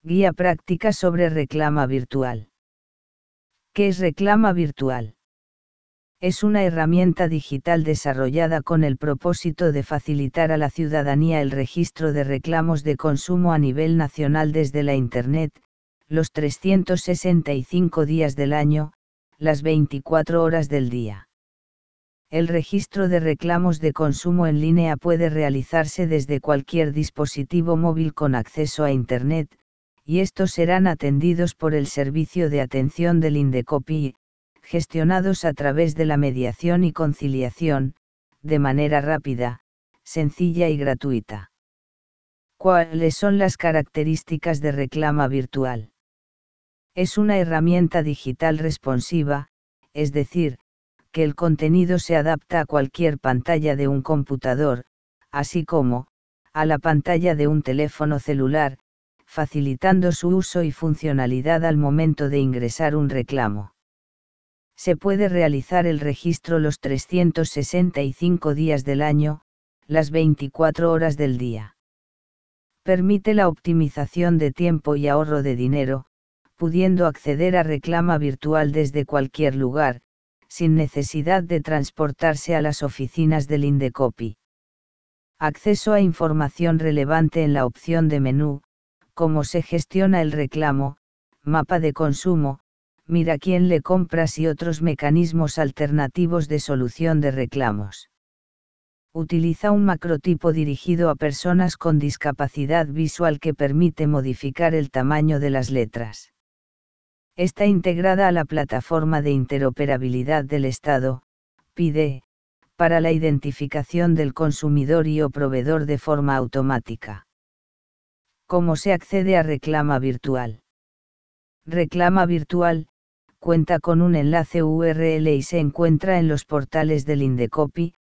Guía práctica sobre reclama virtual. ¿Qué es reclama virtual? Es una herramienta digital desarrollada con el propósito de facilitar a la ciudadanía el registro de reclamos de consumo a nivel nacional desde la Internet, los 365 días del año, las 24 horas del día. El registro de reclamos de consumo en línea puede realizarse desde cualquier dispositivo móvil con acceso a Internet, y estos serán atendidos por el Servicio de Atención del Indecopi, gestionados a través de la mediación y conciliación, de manera rápida, sencilla y gratuita. ¿Cuáles son las características de reclama virtual? Es una herramienta digital responsiva, es decir, que el contenido se adapta a cualquier pantalla de un computador, así como, a la pantalla de un teléfono celular, facilitando su uso y funcionalidad al momento de ingresar un reclamo. Se puede realizar el registro los 365 días del año, las 24 horas del día. Permite la optimización de tiempo y ahorro de dinero, pudiendo acceder a reclama virtual desde cualquier lugar, sin necesidad de transportarse a las oficinas del Indecopi. Acceso a información relevante en la opción de menú, cómo se gestiona el reclamo, mapa de consumo, mira quién le compras y otros mecanismos alternativos de solución de reclamos. Utiliza un macrotipo dirigido a personas con discapacidad visual que permite modificar el tamaño de las letras. Está integrada a la plataforma de interoperabilidad del Estado, PIDE, para la identificación del consumidor y o proveedor de forma automática. ¿Cómo se accede a reclama virtual? Reclama virtual, cuenta con un enlace URL y se encuentra en los portales del Indecopi,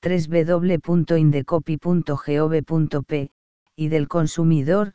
www.indecopi.gov.p, y del consumidor,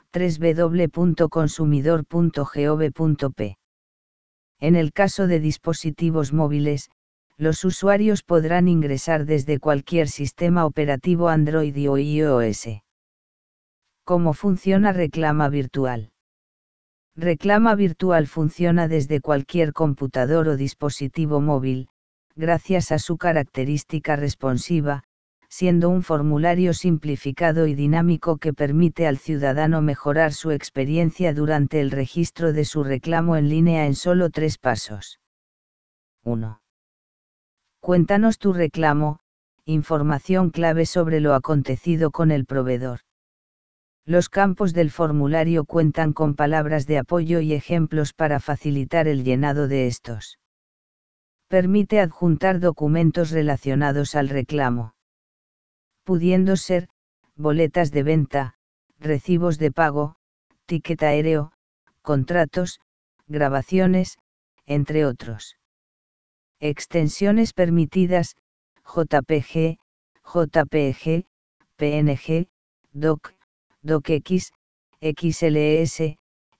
www.consumidor.gov.p. En el caso de dispositivos móviles, los usuarios podrán ingresar desde cualquier sistema operativo Android o iOS. ¿Cómo funciona reclama virtual? Reclama virtual funciona desde cualquier computador o dispositivo móvil, gracias a su característica responsiva, siendo un formulario simplificado y dinámico que permite al ciudadano mejorar su experiencia durante el registro de su reclamo en línea en solo 3 pasos. 1. Cuéntanos tu reclamo, información clave sobre lo acontecido con el proveedor. Los campos del formulario cuentan con palabras de apoyo y ejemplos para facilitar el llenado de estos. Permite adjuntar documentos relacionados al reclamo, pudiendo ser, boletas de venta, recibos de pago, ticket aéreo, contratos, grabaciones, entre otros. Extensiones permitidas, JPG, JPG, PNG, DOC, DOCX, XLS,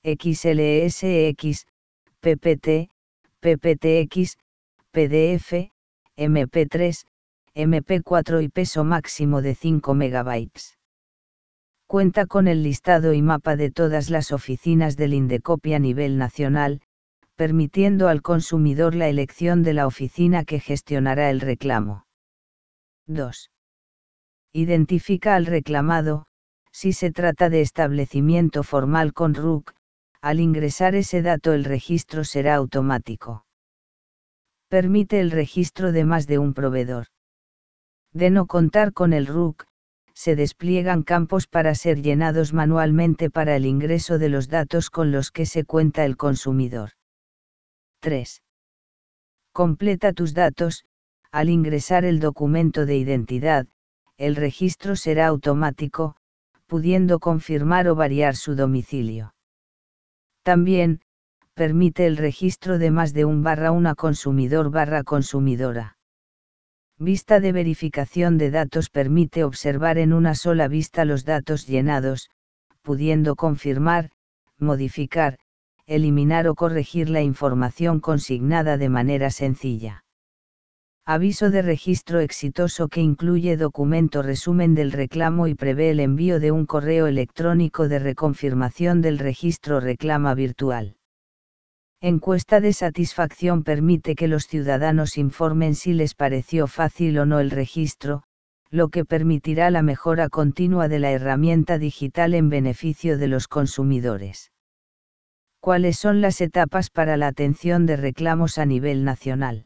XLSX, PPT, PPTX, PDF, MP3, MP4 y peso máximo de 5 MB. Cuenta con el listado y mapa de todas las oficinas del Indecopi a nivel nacional, permitiendo al consumidor la elección de la oficina que gestionará el reclamo. 2. Identifica al reclamado. Si se trata de establecimiento formal con RUC, al ingresar ese dato el registro será automático. Permite el registro de más de un proveedor. De no contar con el RUC, se despliegan campos para ser llenados manualmente para el ingreso de los datos con los que se cuenta el consumidor. 3. Completa tus datos. Al ingresar el documento de identidad, el registro será automático, pudiendo confirmar o variar su domicilio. También, permite el registro de más de una consumidor/consumidora. Vista de verificación de datos permite observar en una sola vista los datos llenados, pudiendo confirmar, modificar, eliminar o corregir la información consignada de manera sencilla. Aviso de registro exitoso que incluye documento resumen del reclamo y prevé el envío de un correo electrónico de reconfirmación del registro reclama virtual. Encuesta de satisfacción permite que los ciudadanos informen si les pareció fácil o no el registro, lo que permitirá la mejora continua de la herramienta digital en beneficio de los consumidores. ¿Cuáles son las etapas para la atención de reclamos a nivel nacional?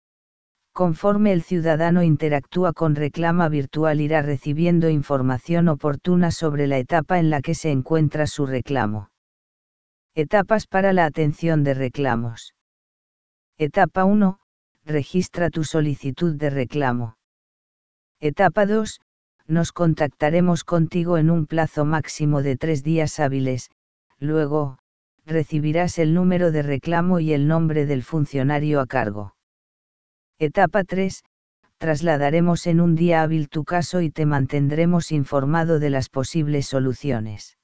Conforme el ciudadano interactúa con reclama virtual irá recibiendo información oportuna sobre la etapa en la que se encuentra su reclamo. Etapas para la atención de reclamos. Etapa 1. Registra tu solicitud de reclamo. Etapa 2. Nos contactaremos contigo en un plazo máximo de 3 días hábiles, luego, recibirás el número de reclamo y el nombre del funcionario a cargo. Etapa 3. Trasladaremos en un día hábil tu caso y te mantendremos informado de las posibles soluciones.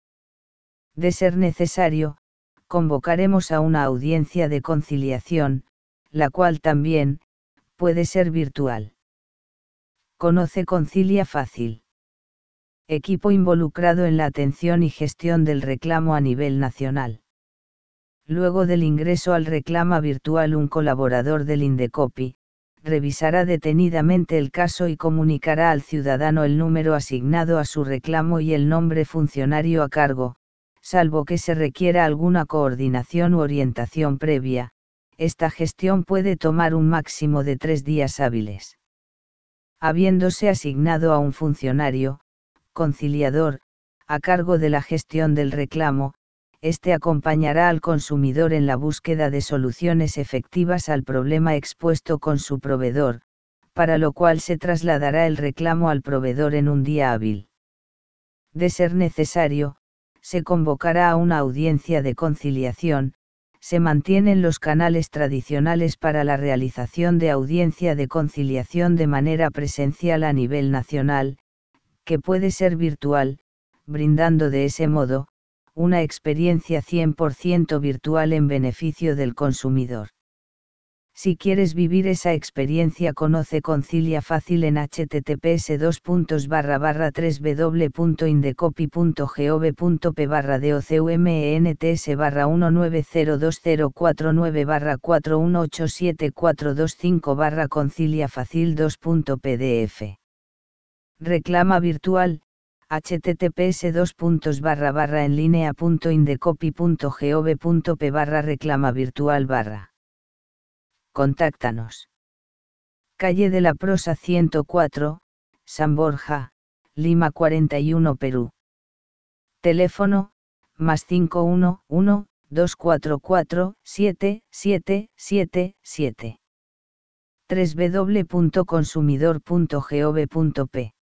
De ser necesario, convocaremos a una audiencia de conciliación, la cual también puede ser virtual. Conoce Concilia Fácil. Equipo involucrado en la atención y gestión del reclamo a nivel nacional. Luego del ingreso al reclama virtual, un colaborador del Indecopi revisará detenidamente el caso y comunicará al ciudadano el número asignado a su reclamo y el nombre funcionario a cargo, salvo que se requiera alguna coordinación u orientación previa. Esta gestión puede tomar un máximo de 3 días hábiles. Habiéndose asignado a un funcionario, conciliador, a cargo de la gestión del reclamo, este acompañará al consumidor en la búsqueda de soluciones efectivas al problema expuesto con su proveedor, para lo cual se trasladará el reclamo al proveedor en un día hábil. De ser necesario, se convocará a una audiencia de conciliación. Se mantienen los canales tradicionales para la realización de audiencia de conciliación de manera presencial a nivel nacional, que puede ser virtual, brindando de ese modo, una experiencia 100% virtual en beneficio del consumidor. Si quieres vivir esa experiencia, conoce Concilia Fácil en https://www.indecopi.gov.p/documentos/19090204187425/Concilia Fácil 2.pdf. Reclama virtual, https://enlinea.indecopi.gov.p/reclama virtual/. Contáctanos. Calle de la Prosa 104, San Borja, Lima 41, Perú. Teléfono, +51 1 244 7777. www.consumidor.gov.p